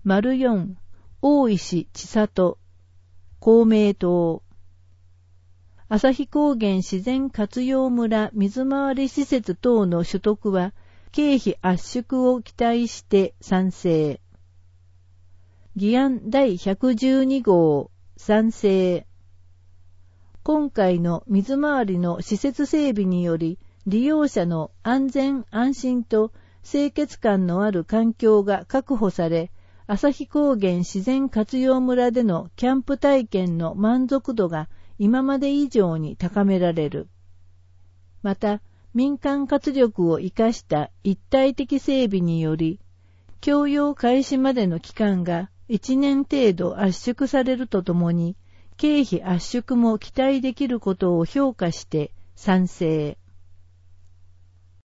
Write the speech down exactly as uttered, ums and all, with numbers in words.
よん、大石千里、公明党。旭高原自然活用村水回り施設等の取得は、経費圧縮を期待して賛成。議案だいひゃくじゅうに号、賛成。今回の水回りの施設整備により、利用者の安全安心と清潔感のある環境が確保され、旭高原自然活用村でのキャンプ体験の満足度が今まで以上に高められる。また、民間活力を生かした一体的整備により、供用開始までの期間がいちねん程度圧縮されるとともに、経費圧縮も期待できることを評価して賛成。